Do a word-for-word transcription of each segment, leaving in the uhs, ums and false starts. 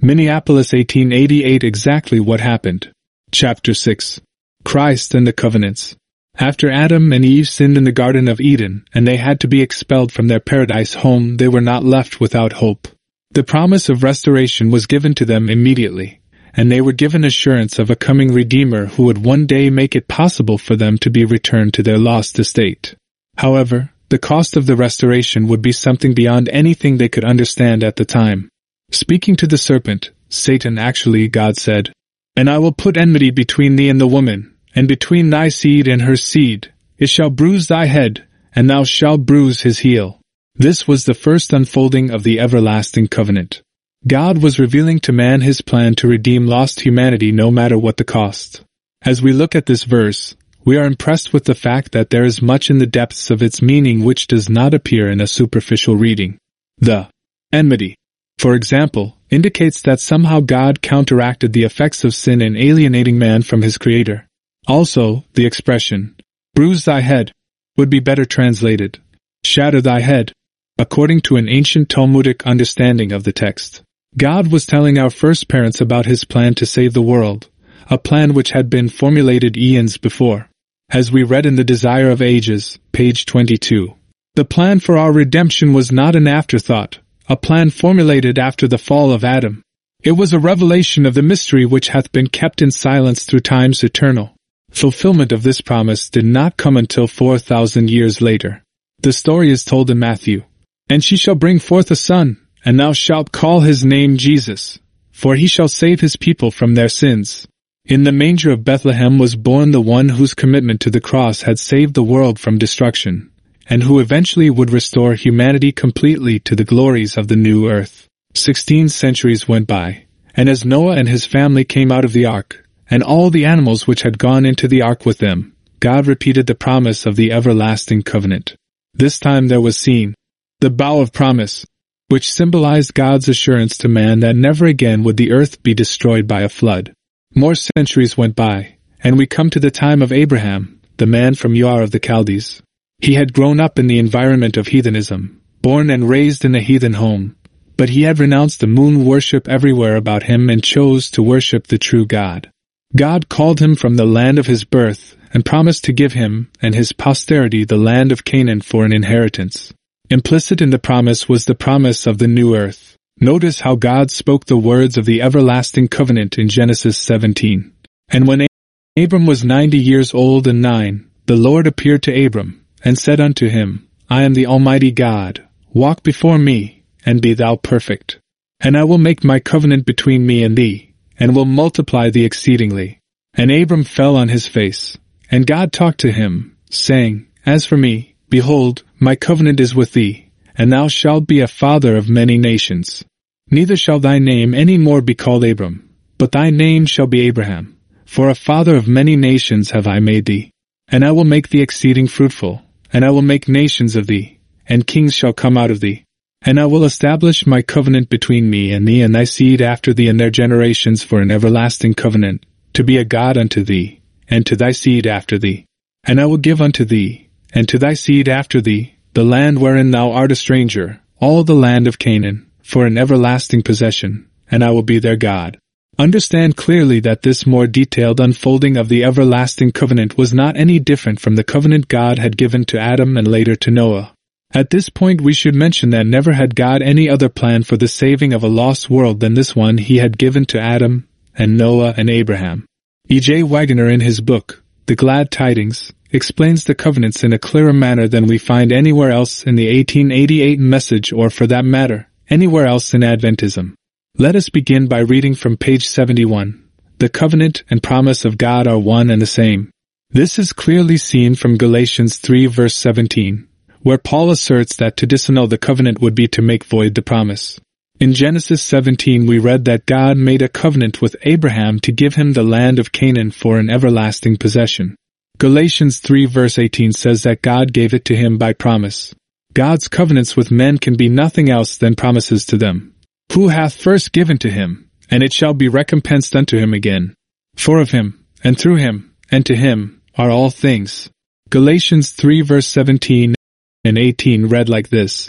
Minneapolis eighteen eighty-eight. Exactly what happened. Chapter six. Christ and the Covenants. After Adam and Eve sinned in the Garden of Eden, and they had to be expelled from their paradise home, they were not left without hope. The promise of restoration was given to them immediately, and they were given assurance of a coming Redeemer who would one day make it possible for them to be returned to their lost estate. However, the cost of the restoration would be something beyond anything they could understand at the time. Speaking to the serpent, Satan actually, God said, "And I will put enmity between thee and the woman, and between thy seed and her seed. It shall bruise thy head, and thou shalt bruise his heel." This was the first unfolding of the everlasting covenant. God was revealing to man his plan to redeem lost humanity no matter what the cost. As we look at this verse, we are impressed with the fact that there is much in the depths of its meaning which does not appear in a superficial reading. The enmity, for example, indicates that somehow God counteracted the effects of sin in alienating man from his Creator. Also, the expression, "bruise thy head," would be better translated, "shatter thy head," according to an ancient Talmudic understanding of the text. God was telling our first parents about his plan to save the world, a plan which had been formulated eons before. As we read in The Desire of Ages, page twenty-two, the plan for our redemption was not an afterthought, a plan formulated after the fall of Adam. It was a revelation of the mystery which hath been kept in silence through times eternal. Fulfillment of this promise did not come until four thousand years later. The story is told in Matthew. "And she shall bring forth a son, and thou shalt call his name Jesus, for he shall save his people from their sins." In the manger of Bethlehem was born the one whose commitment to the cross had saved the world from destruction, and who eventually would restore humanity completely to the glories of the new earth. Sixteen centuries went by, and as Noah and his family came out of the ark, and all the animals which had gone into the ark with them, God repeated the promise of the everlasting covenant. This time there was seen the bow of promise, which symbolized God's assurance to man that never again would the earth be destroyed by a flood. More centuries went by, and we come to the time of Abraham, the man from Ur of the Chaldees. He had grown up in the environment of heathenism, born and raised in a heathen home, but he had renounced the moon worship everywhere about him and chose to worship the true God. God called him from the land of his birth and promised to give him and his posterity the land of Canaan for an inheritance. Implicit in the promise was the promise of the new earth. Notice how God spoke the words of the everlasting covenant in Genesis seventeen. "And when Abram was ninety years old and nine, the Lord appeared to Abram, and said unto him, I am the Almighty God, walk before me, and be thou perfect. And I will make my covenant between me and thee, and will multiply thee exceedingly. And Abram fell on his face, and God talked to him, saying, As for me, behold, my covenant is with thee, and thou shalt be a father of many nations. Neither shall thy name any more be called Abram, but thy name shall be Abraham, for a father of many nations have I made thee. And I will make thee exceeding fruitful, and I will make nations of thee, and kings shall come out of thee. And I will establish my covenant between me and thee and thy seed after thee and their generations for an everlasting covenant, to be a God unto thee, and to thy seed after thee. And I will give unto thee, and to thy seed after thee, the land wherein thou art a stranger, all the land of Canaan, for an everlasting possession, and I will be their God. Understand clearly that this more detailed unfolding of the everlasting covenant was not any different from the covenant God had given to Adam and later to Noah. At this point we should mention that never had God any other plan for the saving of a lost world than this one he had given to Adam and Noah and Abraham. E J Waggoner in his book, The Glad Tidings, explains the covenants in a clearer manner than we find anywhere else in the eighteen eighty-eight Message or, for that matter, anywhere else in Adventism. Let us begin by reading from page seventy-one. The covenant and promise of God are one and the same. This is clearly seen from Galatians three verse seventeen, where Paul asserts that to disannul the covenant would be to make void the promise. In Genesis seventeen we read that God made a covenant with Abraham to give him the land of Canaan for an everlasting possession. Galatians three verse eighteen says that God gave it to him by promise. God's covenants with men can be nothing else than promises to them. Who hath first given to him, and it shall be recompensed unto him again. For of him, and through him, and to him, are all things. Galatians three verse seventeen and eighteen read like this.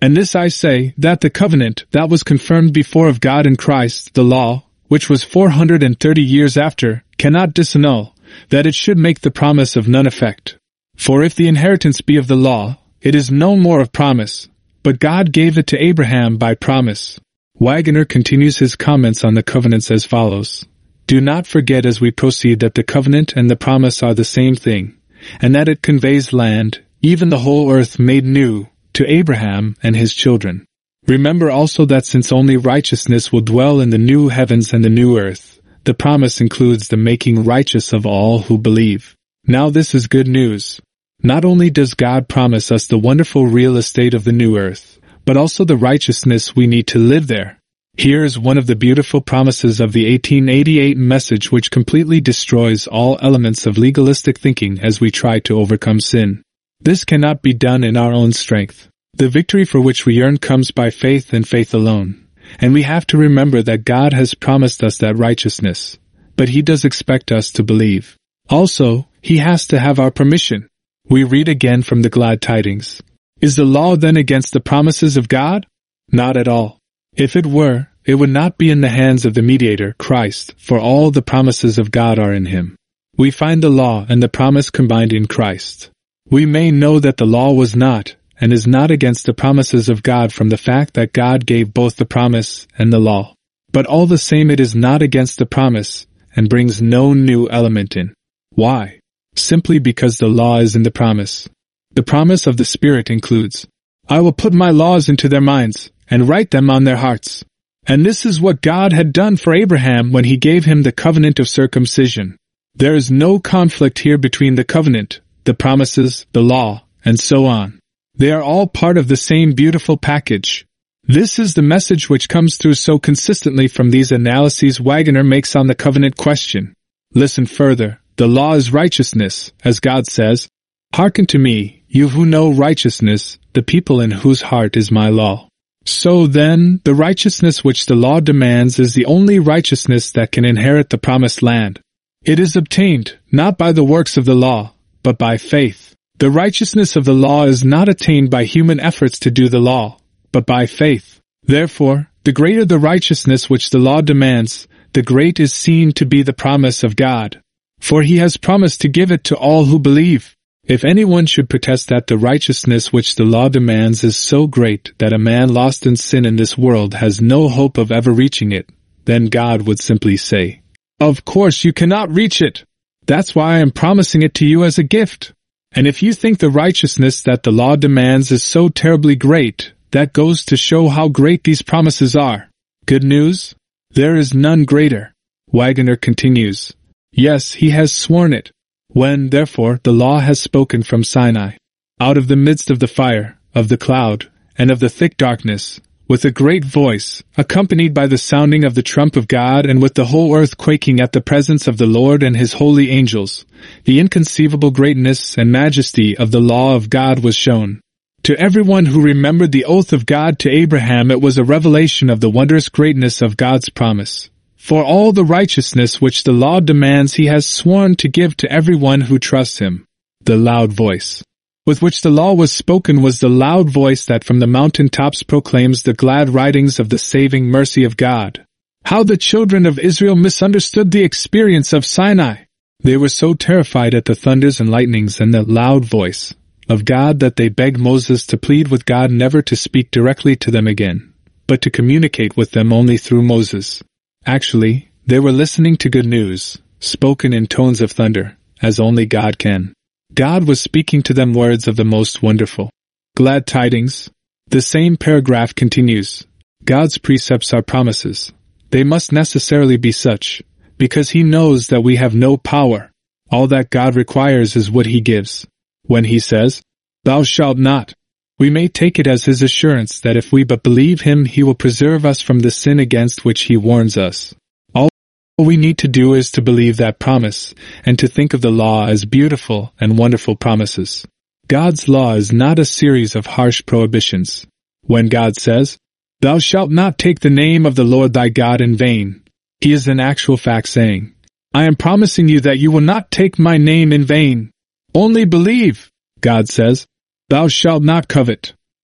And this I say, that the covenant that was confirmed before of God in Christ, the law, which was four hundred and thirty years after, cannot disannul, that it should make the promise of none effect. For if the inheritance be of the law, it is no more of promise, but God gave it to Abraham by promise. Waggoner continues his comments on the covenants as follows. Do not forget as we proceed that the covenant and the promise are the same thing, and that it conveys land, even the whole earth made new, to Abraham and his children. Remember also that since only righteousness will dwell in the new heavens and the new earth, the promise includes the making righteous of all who believe. Now this is good news. Not only does God promise us the wonderful real estate of the new earth, but also the righteousness we need to live there. Here is one of the beautiful promises of the eighteen eighty-eight message which completely destroys all elements of legalistic thinking as we try to overcome sin. This cannot be done in our own strength. The victory for which we yearn comes by faith and faith alone. And we have to remember that God has promised us that righteousness, but He does expect us to believe. Also, He has to have our permission. We read again from the Glad Tidings. Is the law then against the promises of God? Not at all. If it were, it would not be in the hands of the mediator, Christ, for all the promises of God are in Him. We find the law and the promise combined in Christ. We may know that the law was not, and is not against the promises of God from the fact that God gave both the promise and the law. But all the same it is not against the promise, and brings no new element in. Why? Simply because the law is in the promise. The promise of the Spirit includes, I will put my laws into their minds, and write them on their hearts. And this is what God had done for Abraham when He gave him the covenant of circumcision. There is no conflict here between the covenant, the promises, the law, and so on. They are all part of the same beautiful package. This is the message which comes through so consistently from these analyses Waggoner makes on the covenant question. Listen further. The law is righteousness, as God says, Hearken to me, you who know righteousness, the people in whose heart is my law. So then, the righteousness which the law demands is the only righteousness that can inherit the promised land. It is obtained, not by the works of the law, but by faith. The righteousness of the law is not attained by human efforts to do the law, but by faith. Therefore, the greater the righteousness which the law demands, the great is seen to be the promise of God. For He has promised to give it to all who believe. If anyone should protest that the righteousness which the law demands is so great that a man lost in sin in this world has no hope of ever reaching it, then God would simply say, Of course you cannot reach it. That's why I am promising it to you as a gift. And if you think the righteousness that the law demands is so terribly great, that goes to show how great these promises are. Good news? There is none greater. Waggoner continues. Yes, He has sworn it. When, therefore, the law has spoken from Sinai, out of the midst of the fire, of the cloud, and of the thick darkness, with a great voice, accompanied by the sounding of the trump of God and with the whole earth quaking at the presence of the Lord and His holy angels, the inconceivable greatness and majesty of the law of God was shown. To everyone who remembered the oath of God to Abraham it was a revelation of the wondrous greatness of God's promise. For all the righteousness which the law demands He has sworn to give to everyone who trusts Him. The loud voice with which the law was spoken was the loud voice that from the mountain tops proclaims the glad tidings of the saving mercy of God. How the children of Israel misunderstood the experience of Sinai! They were so terrified at the thunders and lightnings and the loud voice of God that they begged Moses to plead with God never to speak directly to them again, but to communicate with them only through Moses. Actually, they were listening to good news, spoken in tones of thunder, as only God can. God was speaking to them words of the most wonderful, glad tidings. The same paragraph continues. God's precepts are promises. They must necessarily be such, because He knows that we have no power. All that God requires is what He gives. When He says, Thou shalt not, we may take it as His assurance that if we but believe Him He will preserve us from the sin against which He warns us. All we need to do is to believe that promise, and to think of the law as beautiful and wonderful promises. God's law is not a series of harsh prohibitions. When God says, Thou shalt not take the name of the Lord thy God in vain, He is in actual fact saying, I am promising you that you will not take my name in vain. Only believe. God says, Thou shalt not covet.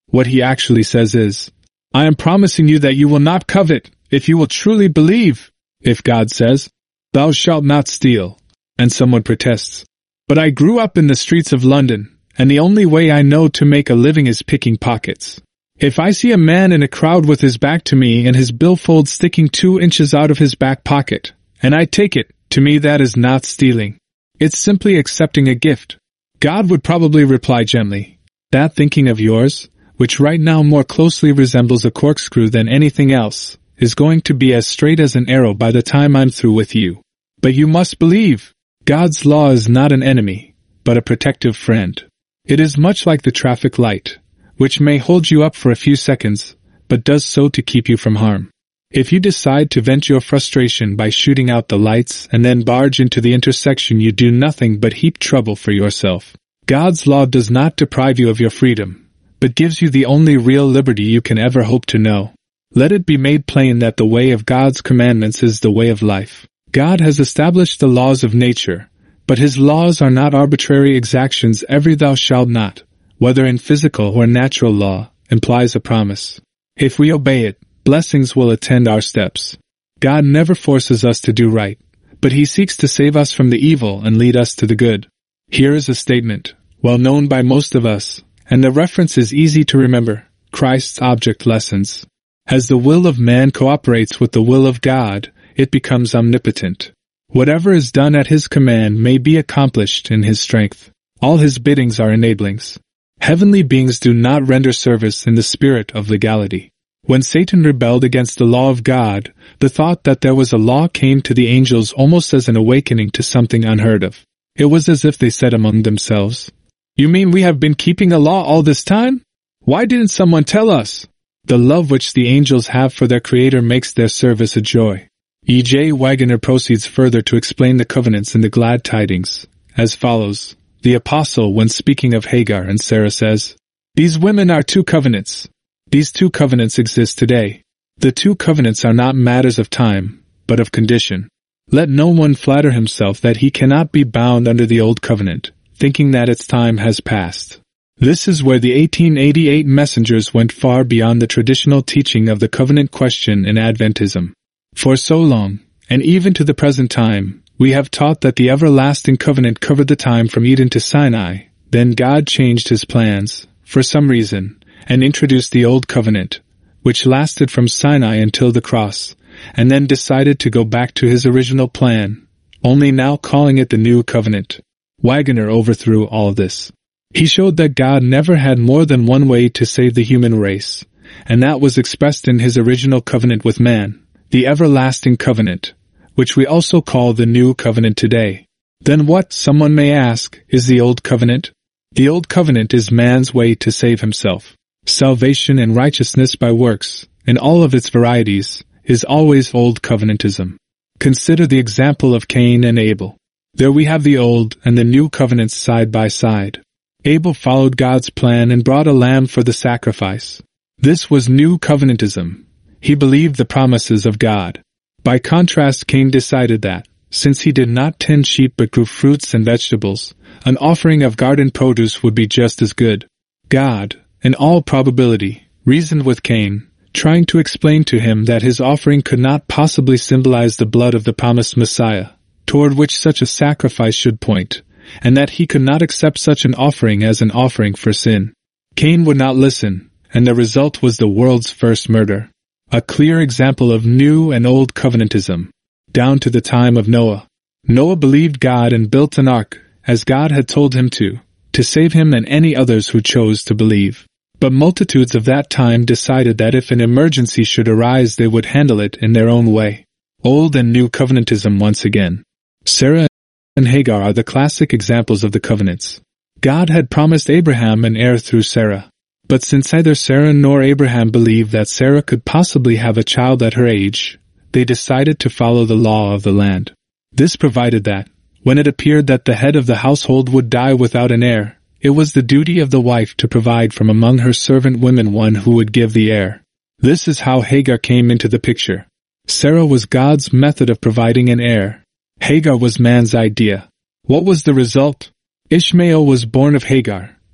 What he actually says is, I am promising you that you will not covet, if you will truly believe. If God says, thou shalt not steal, and someone protests, but I grew up in the streets of London, and the only way I know to make a living is picking pockets. If I see a man in a crowd with his back to me and his billfold sticking two inches out of his back pocket, and I take it, to me that is not stealing. It's simply accepting a gift. God would probably reply gently, that thinking of yours, which right now more closely resembles a corkscrew than anything else, is going to be as straight as an arrow by the time I'm through with you. But you must believe, God's law is not an enemy, but a protective friend. It is much like the traffic light, which may hold you up for a few seconds, but does so to keep you from harm. If you decide to vent your frustration by shooting out the lights and then barge into the intersection, you do nothing but heap trouble for yourself. God's law does not deprive you of your freedom, but gives you the only real liberty you can ever hope to know. Let it be made plain that the way of God's commandments is the way of life. God has established the laws of nature, but his laws are not arbitrary exactions. Every thou shalt not, whether in physical or natural law, implies a promise. If we obey it, blessings will attend our steps. God never forces us to do right, but he seeks to save us from the evil and lead us to the good. Here is a statement, well known by most of us, and the reference is easy to remember, Christ's object lessons. As the will of man cooperates with the will of God, it becomes omnipotent. Whatever is done at his command may be accomplished in his strength. All his biddings are enablings. Heavenly beings do not render service in the spirit of legality. When Satan rebelled against the law of God, the thought that there was a law came to the angels almost as an awakening to something unheard of. It was as if they said among themselves, "You mean we have been keeping a law all this time? Why didn't someone tell us?" The love which the angels have for their Creator makes their service a joy. E J Waggoner proceeds further to explain the covenants in the Glad Tidings, as follows. The Apostle, when speaking of Hagar and Sarah, says, "These women are two covenants. These two covenants exist today. The two covenants are not matters of time, but of condition. Let no one flatter himself that he cannot be bound under the old covenant, thinking that its time has passed." This is where the eighteen eighty-eight messengers went far beyond the traditional teaching of the covenant question in Adventism. For so long, and even to the present time, we have taught that the everlasting covenant covered the time from Eden to Sinai. Then God changed his plans, for some reason, and introduced the old covenant, which lasted from Sinai until the cross, and then decided to go back to his original plan, only now calling it the new covenant. Waggoner overthrew all this. He showed that God never had more than one way to save the human race, and that was expressed in his original covenant with man, the everlasting covenant, which we also call the new covenant today. Then what, someone may ask, is the old covenant? The old covenant is man's way to save himself. Salvation and righteousness by works, in all of its varieties, is always old covenantism. Consider the example of Cain and Abel. There we have the old and the new covenants side by side. Abel followed God's plan and brought a lamb for the sacrifice. This was new covenantism. He believed the promises of God. By contrast, Cain decided that, since he did not tend sheep but grew fruits and vegetables, an offering of garden produce would be just as good. God, in all probability, reasoned with Cain, trying to explain to him that his offering could not possibly symbolize the blood of the promised Messiah, toward which such a sacrifice should point, and that he could not accept such an offering as an offering for sin. Cain would not listen, and the result was the world's first murder. A clear example of new and old covenantism, down to the time of Noah. Noah believed God and built an ark, as God had told him to, to save him and any others who chose to believe. But multitudes of that time decided that if an emergency should arise they would handle it in their own way. Old and new covenantism once again. Sarah and Hagar are the classic examples of the covenants. God had promised Abraham an heir through Sarah. But since neither Sarah nor Abraham believed that Sarah could possibly have a child at her age, they decided to follow the law of the land. This provided that, when it appeared that the head of the household would die without an heir, it was the duty of the wife to provide from among her servant women one who would give the heir. This is how Hagar came into the picture. Sarah was God's method of providing an heir. Hagar was man's idea. What was the result? Ishmael was born of Hagar,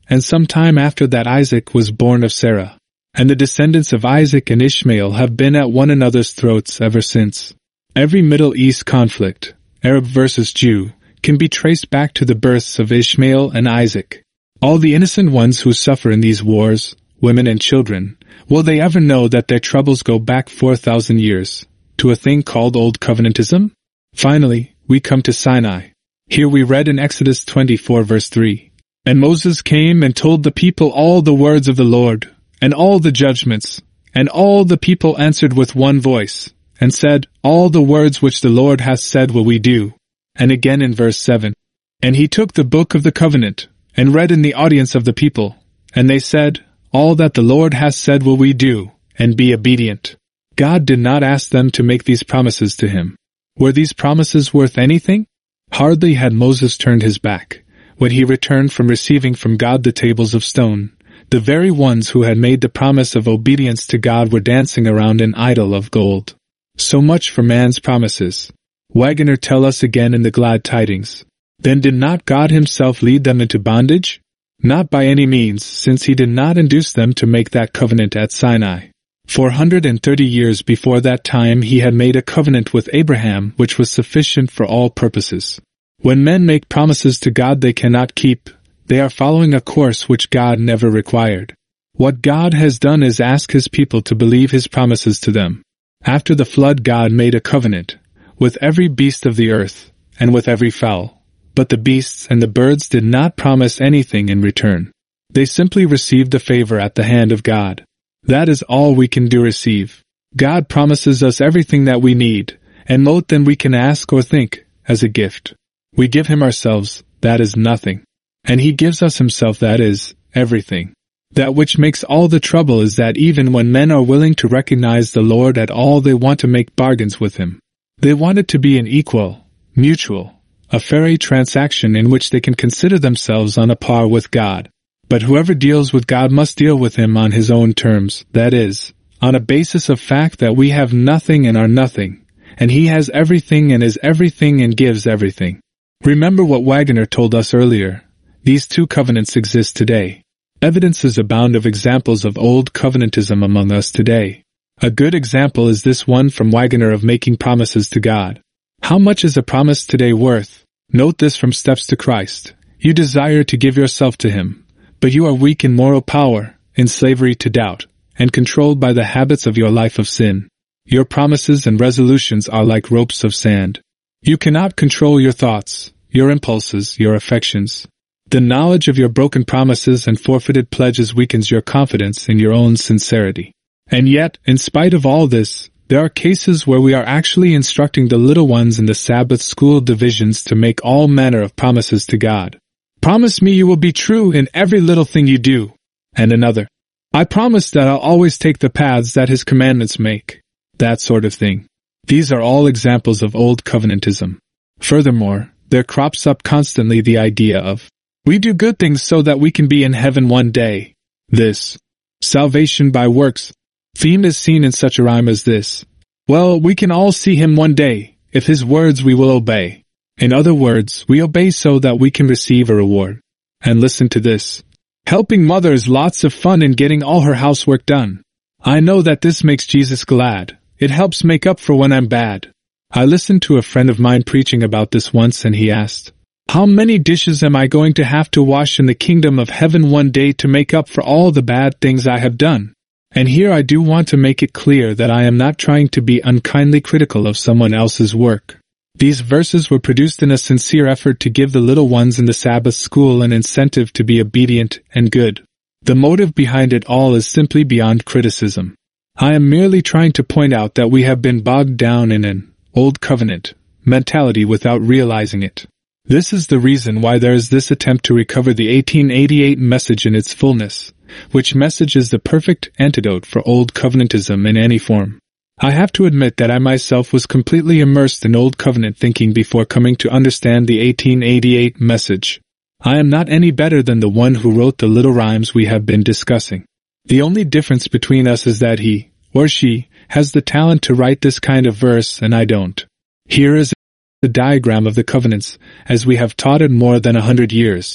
and some time after that Isaac was born of Sarah. And the descendants of Isaac and Ishmael have been at one another's throats ever since. Every Middle East conflict, Arab versus Jew, can be traced back to the births of Ishmael and Isaac. All the innocent ones who suffer in these wars, women and children, will they ever know that their troubles go back four thousand years, to a thing called Old Covenantism? Finally, we come to Sinai. Here we read in Exodus twenty-four verse three, "And Moses came and told the people all the words of the Lord, and all the judgments, and all the people answered with one voice, and said, All the words which the Lord hath said will we do." And again in verse seven, "And he took the book of the covenant, and read in the audience of the people, and they said, All that the Lord hath said will we do, and be obedient." God did not ask them to make these promises to him. Were these promises worth anything? Hardly had Moses turned his back, when he returned from receiving from God the tables of stone. The very ones who had made the promise of obedience to God were dancing around an idol of gold. So much for man's promises. Waggoner tell us again in the Glad Tidings. Then did not God himself lead them into bondage? Not by any means, since he did not induce them to make that covenant at Sinai. Four hundred and thirty years before that time he had made a covenant with Abraham which was sufficient for all purposes. When men make promises to God they cannot keep, they are following a course which God never required. What God has done is ask his people to believe his promises to them. After the flood God made a covenant, with every beast of the earth, and with every fowl. But the beasts and the birds did not promise anything in return. They simply received a favor at the hand of God. That is all we can do receive. God promises us everything that we need, and more than we can ask or think, as a gift. We give him ourselves, that is nothing. And he gives us himself, that is, everything. That which makes all the trouble is that even when men are willing to recognize the Lord at all, they want to make bargains with him. They want it to be an equal, mutual, a fair transaction in which they can consider themselves on a par with God. But whoever deals with God must deal with him on his own terms, that is, on a basis of fact that we have nothing and are nothing, and he has everything and is everything and gives everything. Remember what Waggoner told us earlier. These two covenants exist today. Evidences abound of examples of old covenantism among us today. A good example is this one from Waggoner of making promises to God. How much is a promise today worth? Note this from Steps to Christ. You desire to give yourself to him, but you are weak in moral power, in slavery to doubt, and controlled by the habits of your life of sin. Your promises and resolutions are like ropes of sand. You cannot control your thoughts, your impulses, your affections. The knowledge of your broken promises and forfeited pledges weakens your confidence in your own sincerity. And yet, in spite of all this, there are cases where we are actually instructing the little ones in the Sabbath school divisions to make all manner of promises to God. Promise me you will be true in every little thing you do. And another. I promise that I'll always take the paths that his commandments make. That sort of thing. These are all examples of old covenantism. Furthermore, there crops up constantly the idea of, we do good things so that we can be in heaven one day. This salvation by works theme is seen in such a rhyme as this. Well, we can all see him one day, if his words we will obey. In other words, we obey so that we can receive a reward. And listen to this. Helping mothers lots of fun in getting all her housework done. I know that this makes Jesus glad. It helps make up for when I'm bad. I listened to a friend of mine preaching about this once and he asked, how many dishes am I going to have to wash in the kingdom of heaven one day to make up for all the bad things I have done? And here I do want to make it clear that I am not trying to be unkindly critical of someone else's work. These verses were produced in a sincere effort to give the little ones in the Sabbath school an incentive to be obedient and good. The motive behind it all is simply beyond criticism. I am merely trying to point out that we have been bogged down in an old covenant mentality without realizing it. This is the reason why there is this attempt to recover the eighteen eighty-eight message in its fullness, which message is the perfect antidote for old covenantism in any form. I have to admit that I myself was completely immersed in old covenant thinking before coming to understand the eighteen eighty-eight message. I am not any better than the one who wrote the little rhymes we have been discussing. The only difference between us is that he, or she, has the talent to write this kind of verse and I don't. Here is the diagram of the covenants, as we have taught it more than a hundred years.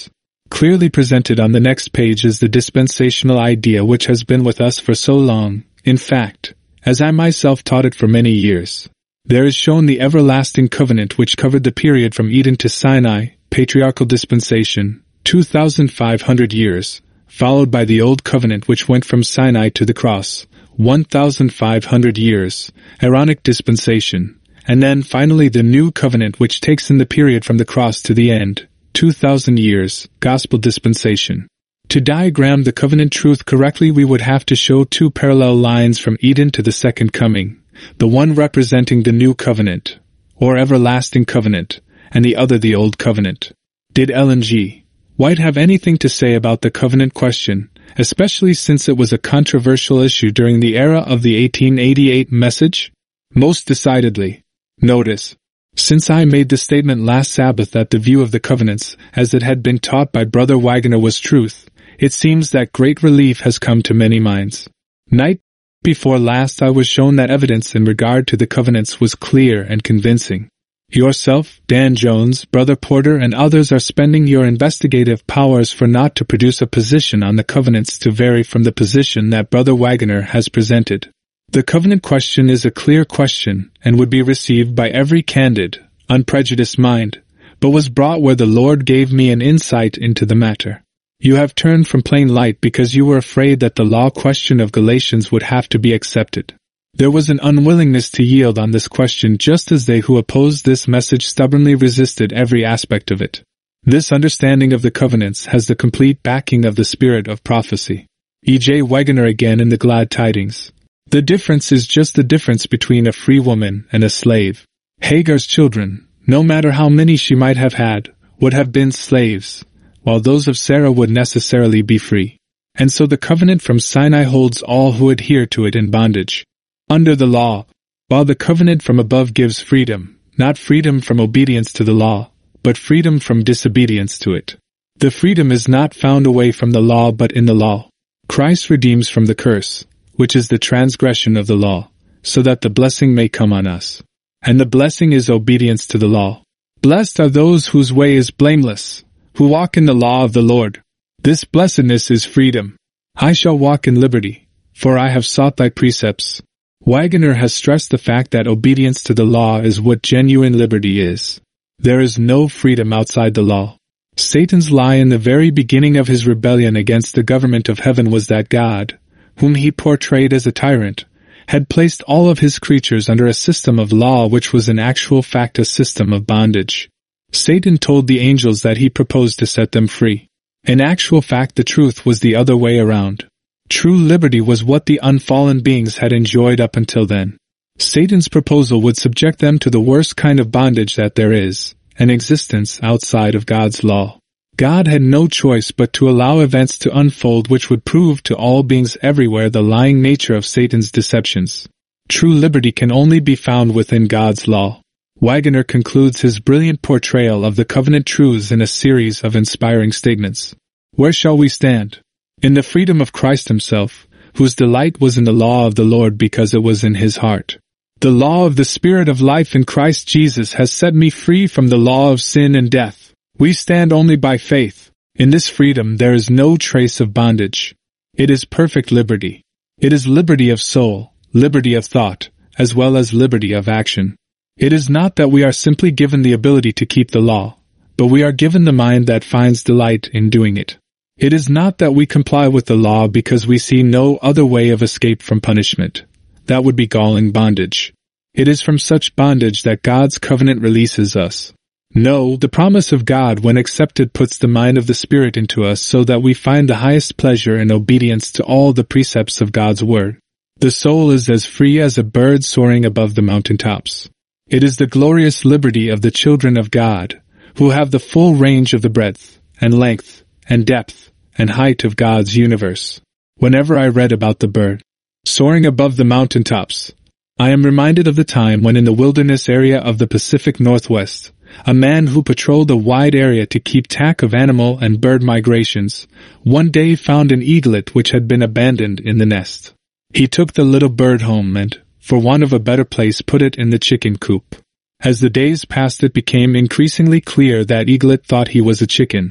Clearly presented on the next page is the dispensational idea which has been with us for so long. In fact, as I myself taught it for many years, there is shown the everlasting covenant which covered the period from Eden to Sinai, patriarchal dispensation, two thousand five hundred years, followed by the Old Covenant which went from Sinai to the cross, one thousand five hundred years, Aaronic dispensation, and then finally the New Covenant which takes in the period from the cross to the end, two thousand years, Gospel dispensation. To diagram the covenant truth correctly, we would have to show two parallel lines from Eden to the Second Coming, the one representing the New Covenant, or Everlasting Covenant, and the other the Old Covenant. Did Ellen G. White have anything to say about the covenant question, especially since it was a controversial issue during the era of the eighteen eighty-eight message? Most decidedly. Notice, since I made the statement last Sabbath that the view of the covenants, as it had been taught by Brother Wagner, was truth, it seems that great relief has come to many minds. Night before last I was shown that evidence in regard to the covenants was clear and convincing. Yourself, Dan Jones, Brother Porter, and others are spending your investigative powers for not to produce a position on the covenants to vary from the position that Brother Wagner has presented. The covenant question is a clear question and would be received by every candid, unprejudiced mind, but was brought where the Lord gave me an insight into the matter. You have turned from plain light because you were afraid that the law question of Galatians would have to be accepted. There was an unwillingness to yield on this question, just as they who opposed this message stubbornly resisted every aspect of it. This understanding of the covenants has the complete backing of the spirit of prophecy. E J Wagner again in the Glad Tidings. The difference is just the difference between a free woman and a slave. Hagar's children, no matter how many she might have had, would have been slaves, while those of Sarah would necessarily be free. And so the covenant from Sinai holds all who adhere to it in bondage. Under the law, while the covenant from above gives freedom, not freedom from obedience to the law, but freedom from disobedience to it. The freedom is not found away from the law but in the law. Christ redeems from the curse, which is the transgression of the law, so that the blessing may come on us. And the blessing is obedience to the law. Blessed are those whose way is blameless, who walk in the law of the Lord. This blessedness is freedom. I shall walk in liberty, for I have sought thy precepts. Wagner has stressed the fact that obedience to the law is what genuine liberty is. There is no freedom outside the law. Satan's lie in the very beginning of his rebellion against the government of heaven was that God, whom he portrayed as a tyrant, had placed all of his creatures under a system of law which was in actual fact a system of bondage. Satan told the angels that he proposed to set them free. In actual fact, the truth was the other way around. True liberty was what the unfallen beings had enjoyed up until then. Satan's proposal would subject them to the worst kind of bondage that there is, an existence outside of God's law. God had no choice but to allow events to unfold which would prove to all beings everywhere the lying nature of Satan's deceptions. True liberty can only be found within God's law. Wagner concludes his brilliant portrayal of the covenant truths in a series of inspiring statements. Where shall we stand? In the freedom of Christ himself, whose delight was in the law of the Lord because it was in his heart. The law of the Spirit of life in Christ Jesus has set me free from the law of sin and death. We stand only by faith. In this freedom there is no trace of bondage. It is perfect liberty. It is liberty of soul, liberty of thought, as well as liberty of action. It is not that we are simply given the ability to keep the law, but we are given the mind that finds delight in doing it. It is not that we comply with the law because we see no other way of escape from punishment. That would be galling bondage. It is from such bondage that God's covenant releases us. No, the promise of God when accepted puts the mind of the Spirit into us so that we find the highest pleasure in obedience to all the precepts of God's word. The soul is as free as a bird soaring above the mountaintops. It is the glorious liberty of the children of God, who have the full range of the breadth, and length, and depth, and height of God's universe. Whenever I read about the bird soaring above the mountaintops, I am reminded of the time when in the wilderness area of the Pacific Northwest, a man who patrolled a wide area to keep track of animal and bird migrations, one day found an eaglet which had been abandoned in the nest. He took the little bird home and, for want of a better place, put it in the chicken coop. As the days passed, it became increasingly clear that eaglet thought he was a chicken.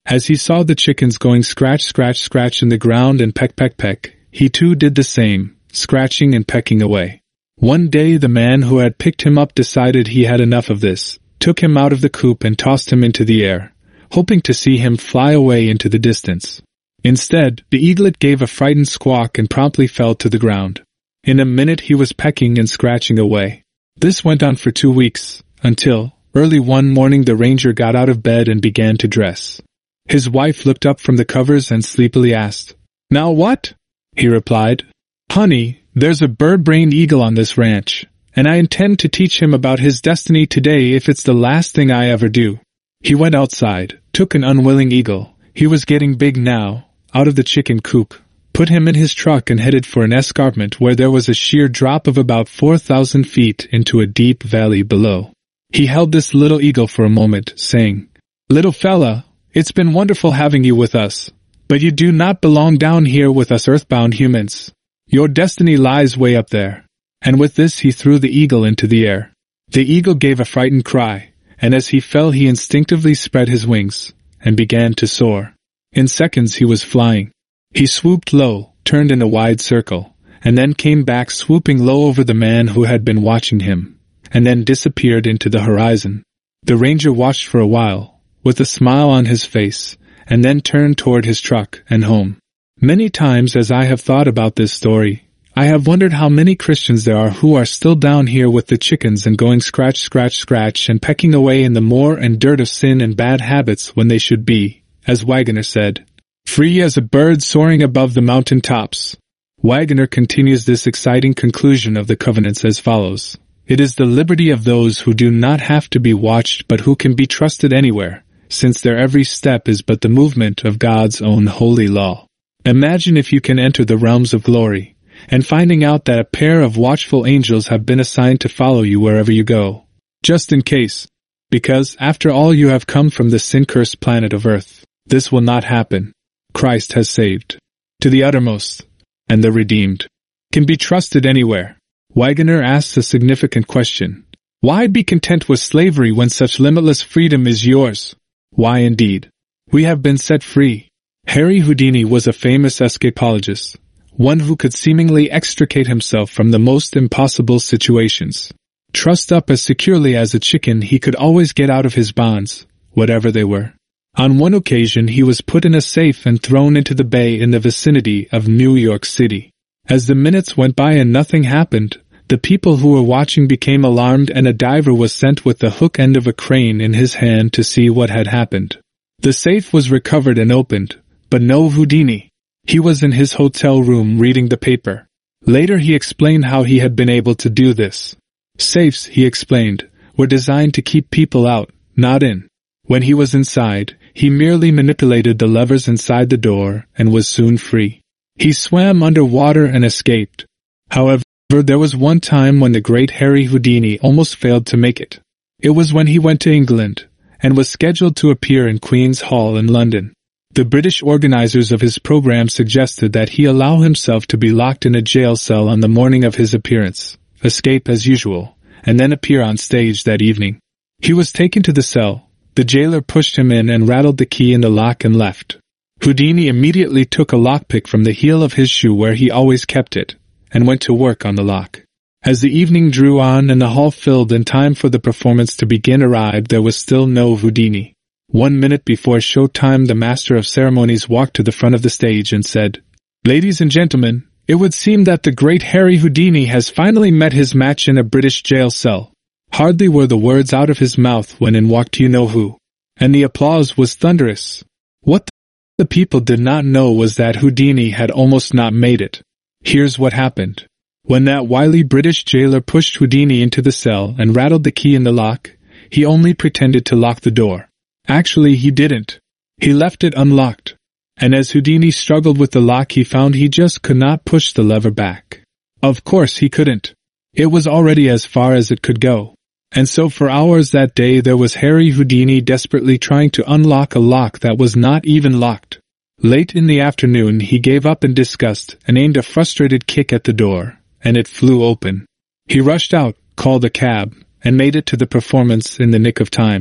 As he saw the chickens going scratch scratch scratch in the ground and peck peck peck, he too did the same, scratching and pecking away. One day the man who had picked him up decided he had enough of this, took him out of the coop and tossed him into the air, hoping to see him fly away into the distance. Instead, the eaglet gave a frightened squawk and promptly fell to the ground. In a minute he was pecking and scratching away. This went on for two weeks, until, early one morning the ranger got out of bed and began to dress. His wife looked up from the covers and sleepily asked, "Now what?" He replied, "Honey, there's a bird-brained eagle on this ranch, and I intend to teach him about his destiny today if it's the last thing I ever do." He went outside, took an unwilling eagle, he was getting big now, out of the chicken coop, put him in his truck and headed for an escarpment where there was a sheer drop of about four thousand feet into a deep valley below. He held this little eagle for a moment, saying, "Little fella, it's been wonderful having you with us, but you do not belong down here with us earthbound humans. Your destiny lies way up there." And with this he threw the eagle into the air. The eagle gave a frightened cry, and as he fell he instinctively spread his wings, and began to soar. In seconds he was flying. He swooped low, turned in a wide circle, and then came back swooping low over the man who had been watching him, and then disappeared into the horizon. The ranger watched for a while, with a smile on his face, and then turned toward his truck and home. Many times as I have thought about this story, I have wondered how many Christians there are who are still down here with the chickens and going scratch scratch scratch and pecking away in the moor and dirt of sin and bad habits when they should be, as Waggoner said, free as a bird soaring above the mountain tops. Waggoner continues this exciting conclusion of the covenants as follows. It is the liberty of those who do not have to be watched but who can be trusted anywhere, since their every step is but the movement of God's own holy law. Imagine if you can enter the realms of glory, and finding out that a pair of watchful angels have been assigned to follow you wherever you go. Just in case. Because, after all, you have come from the sin-cursed planet of Earth. This will not happen. Christ has saved. To the uttermost. And the redeemed can be trusted anywhere. Waggoner asks a significant question. Why be content with slavery when such limitless freedom is yours? Why indeed? We have been set free. Harry Houdini was a famous escapologist, one who could seemingly extricate himself from the most impossible situations. Trussed up as securely as a chicken, he could always get out of his bonds, whatever they were. On one occasion he was put in a safe and thrown into the bay in the vicinity of New York City. As the minutes went by and nothing happened, the people who were watching became alarmed and a diver was sent with the hook end of a crane in his hand to see what had happened. The safe was recovered and opened, but no Houdini. He was in his hotel room reading the paper. Later he explained how he had been able to do this. Safes, he explained, were designed to keep people out, not in. When he was inside, he merely manipulated the levers inside the door and was soon free. He swam under water and escaped. However, there was one time when the great Harry Houdini almost failed to make it. It was when he went to England, and was scheduled to appear in Queen's Hall in London. The British organizers of his program suggested that he allow himself to be locked in a jail cell on the morning of his appearance, escape as usual, and then appear on stage that evening. He was taken to the cell. The jailer pushed him in and rattled the key in the lock and left. Houdini immediately took a lockpick from the heel of his shoe where he always kept it, and went to work on the lock. As the evening drew on and the hall filled and time for the performance to begin arrived, there was still no Houdini. One minute before showtime, the master of ceremonies walked to the front of the stage and said, "Ladies and gentlemen, it would seem that the great Harry Houdini has finally met his match in a British jail cell." Hardly were the words out of his mouth when in walked you-know-who, and the applause was thunderous. What the people did not know was that Houdini had almost not made it. Here's what happened. When that wily British jailer pushed Houdini into the cell and rattled the key in the lock, he only pretended to lock the door. Actually, he didn't. He left it unlocked. And as Houdini struggled with the lock, he found he just could not push the lever back. Of course he couldn't. It was already as far as it could go. And so for hours that day there was Harry Houdini desperately trying to unlock a lock that was not even locked. Late in the afternoon he gave up in disgust and aimed a frustrated kick at the door, and it flew open. He rushed out, called a cab, and made it to the performance in the nick of time.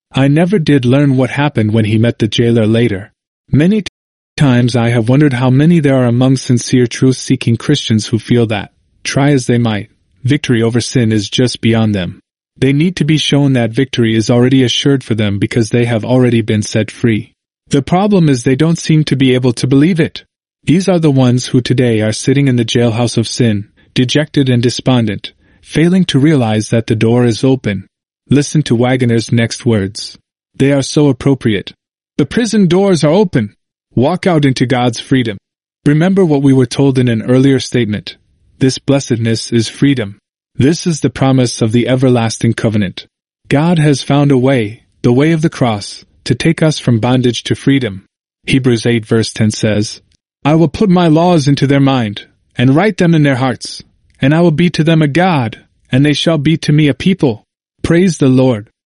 I never did learn what happened when he met the jailer later. Many t- times I have wondered how many there are among sincere truth-seeking Christians who feel that, try as they might, victory over sin is just beyond them. They need to be shown that victory is already assured for them because they have already been set free. The problem is they don't seem to be able to believe it. These are the ones who today are sitting in the jailhouse of sin, dejected and despondent, failing to realize that the door is open. Listen to Waggoner's next words. They are so appropriate. The prison doors are open. Walk out into God's freedom. Remember what we were told in an earlier statement. This blessedness is freedom. This is the promise of the everlasting covenant. God has found a way, the way of the cross, to take us from bondage to freedom. Hebrews eight verse ten says, I will put my laws into their mind, and write them in their hearts, and I will be to them a God, and they shall be to me a people. Praise the Lord.